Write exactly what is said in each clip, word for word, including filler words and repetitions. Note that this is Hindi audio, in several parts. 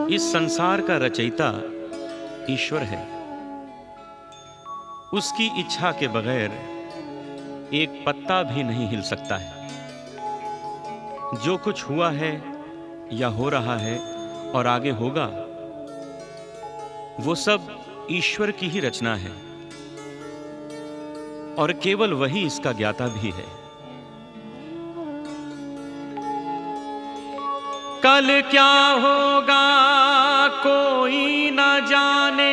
इस संसार का रचयिता ईश्वर है। उसकी इच्छा के बगैर एक पत्ता भी नहीं हिल सकता है। जो कुछ हुआ है या हो रहा है और आगे होगा, वो सब ईश्वर की ही रचना है और केवल वही इसका ज्ञाता भी है। कल क्या होगा कोई न जाने,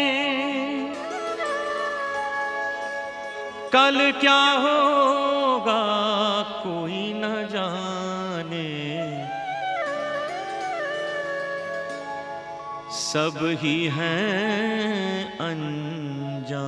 कल क्या होगा कोई न जाने, सब ही हैं अनजान।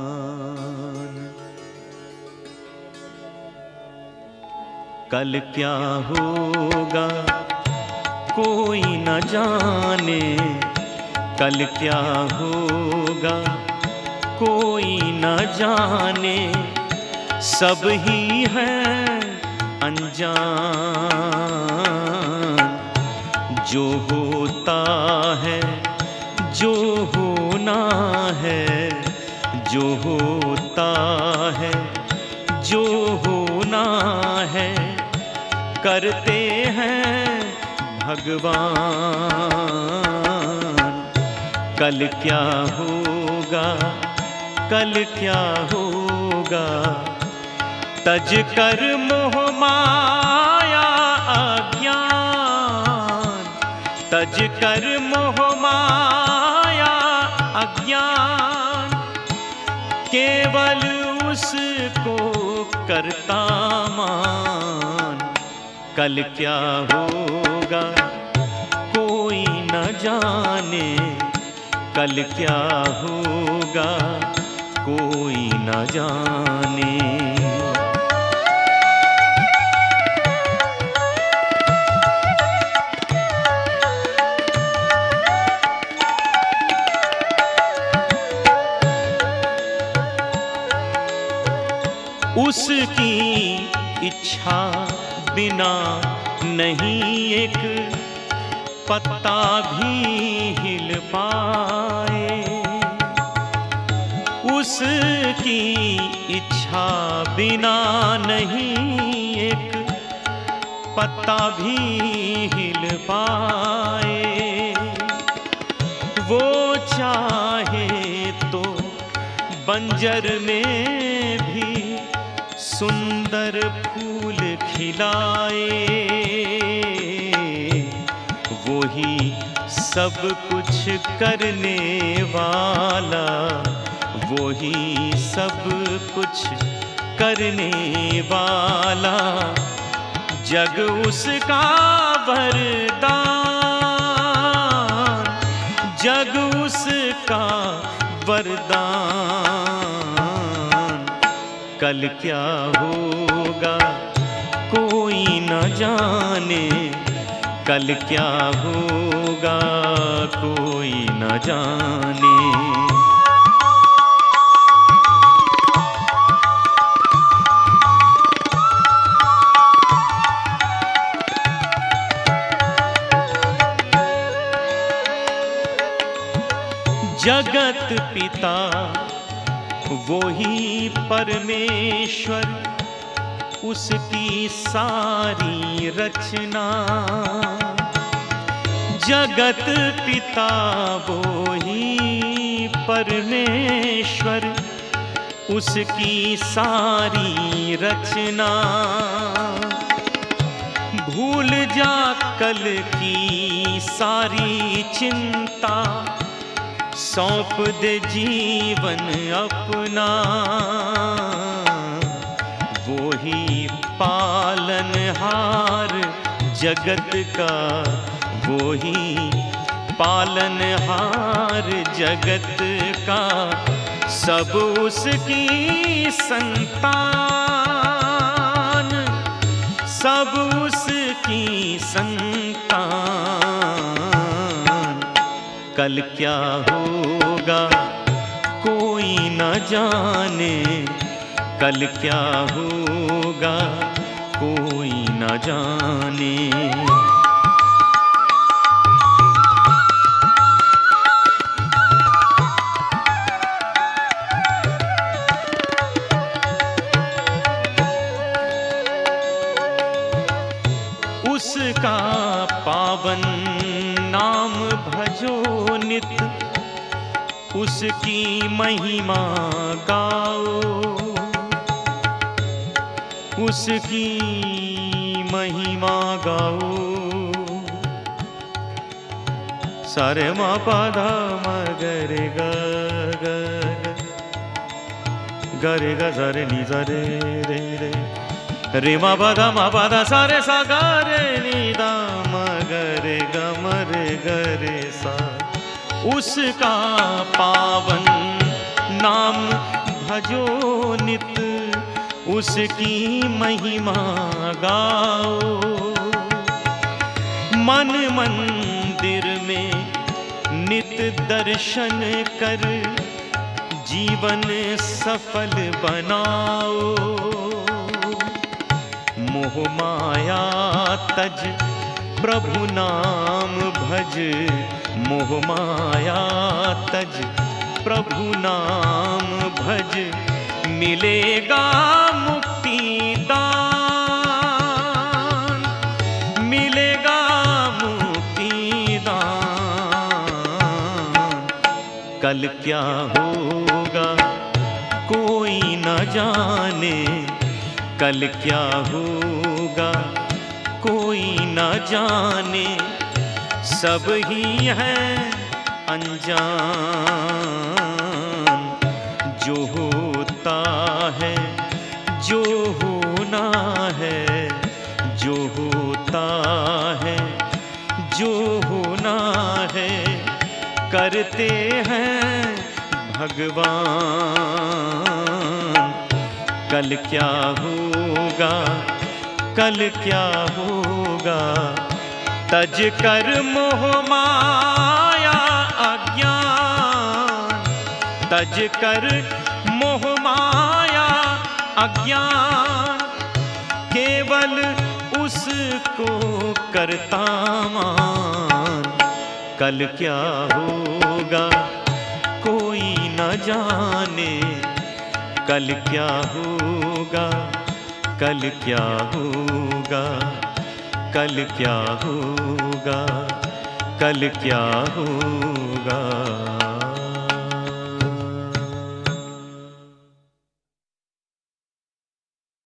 कल क्या होगा कोई न जाने, कल क्या होगा कोई न जाने, सब ही हैं अनजान। जो होता है जो होना है, जो होता है जो होना है, करते हैं भगवान। कल क्या होगा कल क्या होगा, तज कर मोह माया अज्ञान, तज कर मोह माया अज्ञान, केवल उसको करता मान। कल क्या होगा कोई न जाने, कल क्या होगा कोई न जाने। उसकी इच्छा बिना नहीं एक पत्ता भी हिल पाए, उसकी इच्छा बिना नहीं एक पत्ता भी हिल पाए। वो चाहे तो बंजर में भी सुंदर फूल खिलाए, वो ही सब कुछ करने वाला, वो ही सब कुछ करने वाला, जग उसका वरदान, जग उसका वरदान। कल क्या होगा कोई न जाने, कल क्या होगा कोई न जाने। जगत पिता वो ही परमेश्वर, उसकी सारी रचना। जगत पिता वो ही परमेश्वर, उसकी सारी रचना। भूल जा कल की सारी चिंता, सौंप दे जीवन अपना। वो ही पालनहार जगत का, वो ही पालनहार जगत का, सब उसकी संतान, सब उसकी संतान। कल क्या होगा कोई न जाने, कल क्या होगा कोई न जाने। उसका पावन नाम भजो नित, उसकी महिमा गाओ, उसकी महिमा गाओ। सारे मा पा धा मा ग रे ग ग ग रे ग ज रे नि ज रे रे रे रे मा पा धा मा पा धा सा रे सा ग रे नि धा मा ग रे ग म रे ग रे सा। उसका पावन नाम भजो नित, उसकी महिमा गाओ। मन मंदिर में नित दर्शन कर, जीवन सफल बनाओ। मोह माया तज प्रभु नाम भज, मोह माया तज प्रभु नाम भज, मिलेगा मुक्ति दान, मिलेगा मुक्ति दान। कल क्या होगा कोई न जाने, कल क्या होगा कोई न जाने, सब ही है अनजान। जो होता है जो होना है, जो होता है जो होना है, करते हैं भगवान। कल क्या होगा कल क्या होगा, तज कर मोह माया अज्ञान, तज कर मोह माया अज्ञान। केवल उसको करता मान, कल क्या होगा कोई न जाने, कल क्या होगा कल क्या होगा, कल क्या होगा, कल क्या होगा।